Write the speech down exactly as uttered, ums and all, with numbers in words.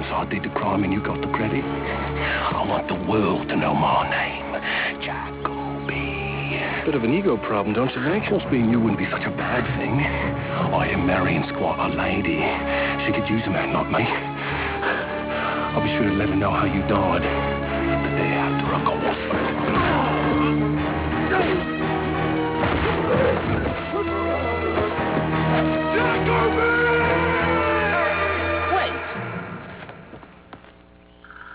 once I did the crime and you got the credit. I want the world to know my name, Jacoby. Bit of an ego problem, don't you think? Just being you wouldn't be such a bad thing. I am marrying Squat a lady. She could use a man, not me. I'll be sure to let her know how you died. The day after, of course.